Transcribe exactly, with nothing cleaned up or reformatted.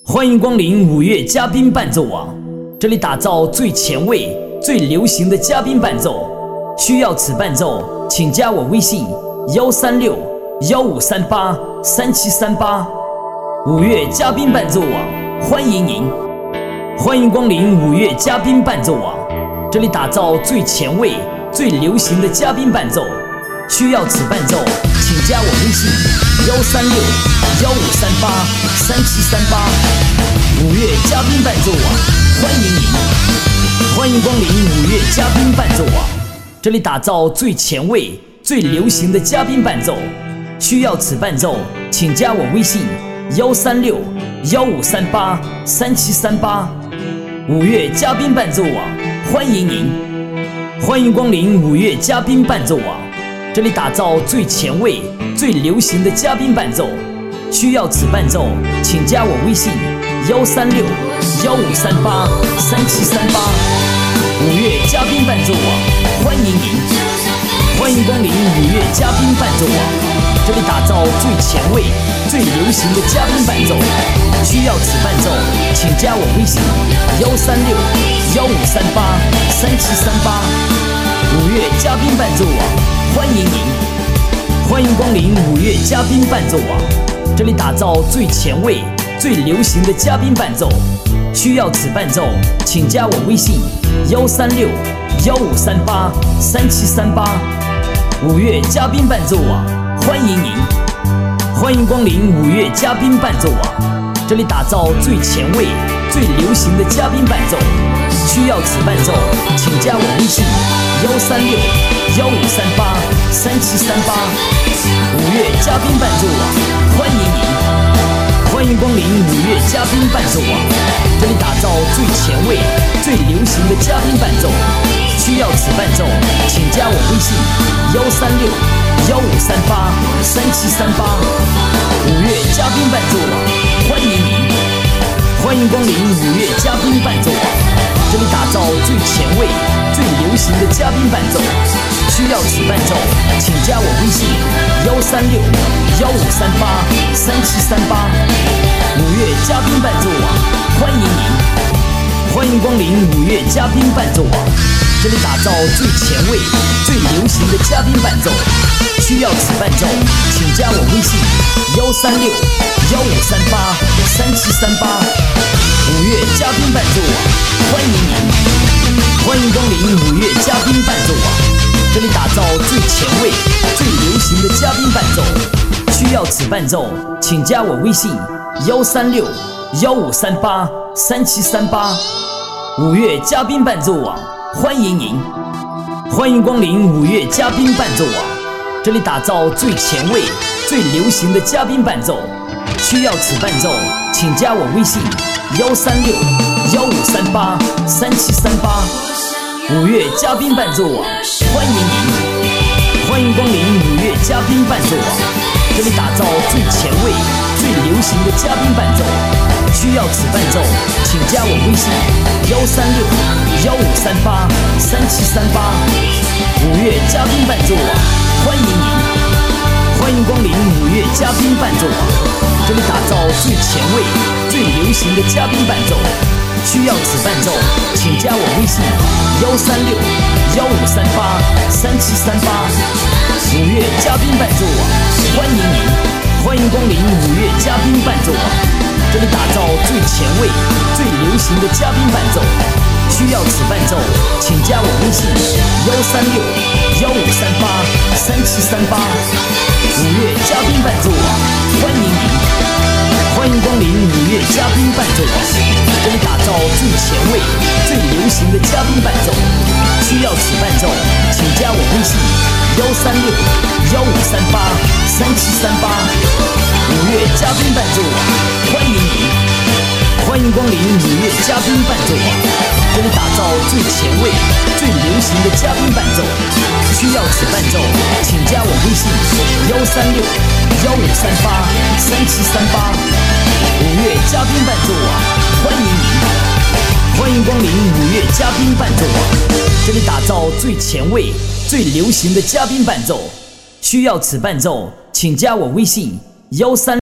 欢迎光临五月嘉宾伴奏网，这里打造最前卫、最流行的嘉宾伴奏。需要此伴奏，请加我微信：幺三六幺五三八三七三八。五月嘉宾伴奏网，欢迎您！欢迎光临五月嘉宾伴奏网，这里打造最前卫、最流行的嘉宾伴奏。需要此伴奏，请加我微信：幺三六幺五三八三七三八。五月嘉宾伴奏网，欢迎您！欢迎光临五月嘉宾伴奏网，这里打造最前卫、最流行的嘉宾伴奏。需要此伴奏，请加我微信：幺三六幺五三八三七三八。五月嘉宾伴奏网，欢迎您！欢迎光临五月嘉宾伴奏网，这里打造最前卫、最流行的嘉宾伴奏。需要此伴奏，请加我微信：幺三六幺五三八三七三八。五月嘉宾伴奏网，欢迎您！欢迎光临五月嘉宾伴奏网，这里打造最前卫、最流行的嘉宾伴奏。需要此伴奏，请加我微信：幺三六幺五三八三七三八。五月嘉宾伴奏网，欢迎您！欢迎光临五月嘉宾伴奏网，这里打造最前卫、最流行的嘉宾伴奏。需要此伴奏，请加我微信：幺三六幺五三八三七三八。五月嘉宾伴奏网，欢迎您！欢迎光临五月嘉宾伴奏网，这里打造最前卫、最流行的嘉宾伴奏。需要此伴奏，请加我微信：幺三六幺五三八三七三八。五月嘉宾伴奏网，欢迎您！欢迎光临五月嘉宾伴奏网，这里打造最前卫、最流行的嘉宾伴奏。需要此伴奏，请加我微信：幺三六幺五三八三七三八。五月嘉宾伴奏网，欢迎您！欢迎光临五月嘉宾伴奏网，这里打造最前卫、最流行的嘉宾伴奏。需要此伴奏，请加我微信：幺三六幺五三八三七三八。五月嘉宾伴奏网，欢迎您！欢迎光临五月嘉宾伴奏网，这里打造最前卫、最流行的嘉宾伴奏。需要此伴奏，请加我微信：幺三六幺五三八三七三八。五月嘉宾伴奏网，欢迎您！欢迎光临五月嘉宾伴奏网，这里打造最前卫、最流行的嘉宾伴奏。需要此伴奏，请加我微信：幺三六幺五三八三七三八。五月嘉宾伴奏网，欢迎您！欢迎光临五月嘉宾伴奏网，这里打造最前卫、最流行的嘉宾伴奏。需要此伴奏，请加我微信：幺三六幺五三八三七三八。五月嘉宾伴奏网，欢迎您！欢迎光临五月嘉宾伴奏网，这里打造最前卫、最流行的嘉宾伴奏。需要此伴奏，请加我微信：幺三六幺五三八三七三八。五月嘉宾伴奏网，欢迎您！欢迎光临五月嘉宾伴奏网，这里打造最前卫、最流行的嘉宾伴奏。需要此伴奏，请加我微信：幺三六幺五三八三七三八。五月嘉宾伴奏网，欢迎您！欢迎光临五月嘉宾伴奏网，这里打造最前卫、最流行的嘉宾伴奏。需要此伴奏，请加我微信：幺三六幺五三八三七三八。五月嘉宾伴奏网，欢迎您！欢迎光临五月嘉宾伴奏网，这里打造最前卫、最流行的嘉宾伴奏。需要此伴奏，请加我微信：幺三六幺五三八三七三八。五月嘉宾伴奏网，欢迎您！欢迎光临五月嘉宾伴奏网，这里打造最前卫、最流行的嘉宾伴奏。需要此伴奏，请加我微信：幺三六幺五三八三七三八。五月嘉宾伴奏网，欢迎您！欢迎光临五月嘉宾伴奏网，这里打造最前卫、最流行的嘉宾伴奏。需要此伴奏，请加我微信：幺三。